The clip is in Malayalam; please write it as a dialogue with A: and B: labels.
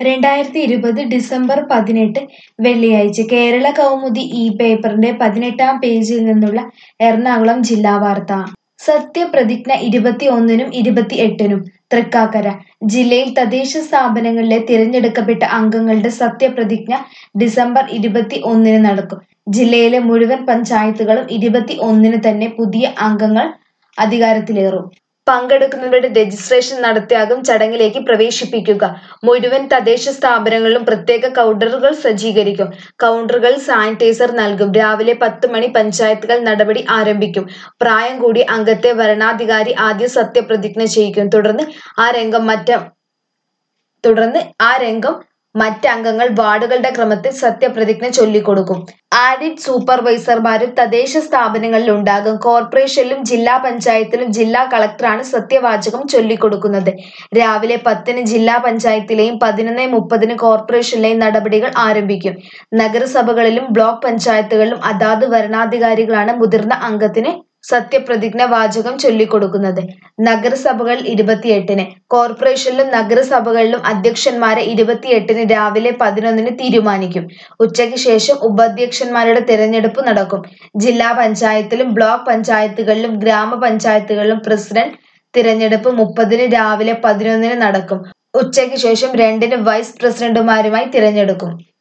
A: 2020 ഡിസംബർ 18 വെള്ളിയാഴ്ച കേരള കൗമുദി ഈ പേപ്പറിന്റെ 18-ാം പേജിൽ നിന്നുള്ള എറണാകുളം ജില്ലാ വാർത്ത. സത്യപ്രതിജ്ഞ 21-നും 28-നും തൃക്കാക്കര. ജില്ലയിൽ തദ്ദേശ സ്ഥാപനങ്ങളിലെ തിരഞ്ഞെടുക്കപ്പെട്ട അംഗങ്ങളുടെ സത്യപ്രതിജ്ഞ ഡിസംബർ 21-ന് നടക്കും. ജില്ലയിലെ മുഴുവൻ പഞ്ചായത്തുകളും 21-ന് തന്നെ പുതിയ അംഗങ്ങൾ അധികാരത്തിലേറും. പങ്കെടുക്കുന്നവരുടെ രജിസ്ട്രേഷൻ നടത്തിയാകും ചടങ്ങിലേക്ക് പ്രവേശിപ്പിക്കുക. മുഴുവൻ തദ്ദേശ സ്ഥാപനങ്ങളിലും പ്രത്യേക കൗണ്ടറുകൾ സജ്ജീകരിക്കും. കൗണ്ടറുകളിൽ സാനിറ്റൈസർ നൽകും. രാവിലെ 10 മണി പഞ്ചായത്തുകൾ നടപടി ആരംഭിക്കും. പ്രായം കൂടിയ അംഗത്തെ വരണാധികാരി ആദ്യം സത്യപ്രതിജ്ഞ ചെയ്യിക്കും. തുടർന്ന് ആ രംഗം മറ്റംഗങ്ങൾ വാർഡുകളുടെ ക്രമത്തിൽ സത്യപ്രതിജ്ഞ ചൊല്ലിക്കൊടുക്കും. ആഡിറ്റ് സൂപ്പർവൈസർമാരും തദ്ദേശ സ്ഥാപനങ്ങളിൽ ഉണ്ടാകും. കോർപ്പറേഷനിലും ജില്ലാ പഞ്ചായത്തിലും ജില്ലാ കളക്ടറാണ് സത്യവാചകം ചൊല്ലിക്കൊടുക്കുന്നത്. രാവിലെ 10-ന് ജില്ലാ പഞ്ചായത്തിലെയും 11:30-ന് കോർപ്പറേഷനിലെയും നടപടികൾ ആരംഭിക്കും. നഗരസഭകളിലും ബ്ലോക്ക് പഞ്ചായത്തുകളിലും അതാത് വരണാധികാരികളാണ് മുതിർന്ന അംഗത്തിന് സത്യപ്രതിജ്ഞ വാചകം ചൊല്ലിക്കൊടുക്കുന്നത്. നഗരസഭകളിൽ 28-ന്, കോർപ്പറേഷനിലും നഗരസഭകളിലും അധ്യക്ഷന്മാരെ 28-ന് രാവിലെ 11-ന് തീരുമാനിക്കും. ഉച്ചയ്ക്ക് ശേഷം ഉപാധ്യക്ഷന്മാരുടെ തിരഞ്ഞെടുപ്പ് നടക്കും. ജില്ലാ പഞ്ചായത്തിലും ബ്ലോക്ക് പഞ്ചായത്തുകളിലും ഗ്രാമപഞ്ചായത്തുകളിലും പ്രസിഡന്റ് തിരഞ്ഞെടുപ്പ് 30-ന് രാവിലെ 11-ന് നടക്കും. ഉച്ചയ്ക്ക് ശേഷം 2-ന് വൈസ് പ്രസിഡന്റുമാരുമായി തിരഞ്ഞെടുക്കും.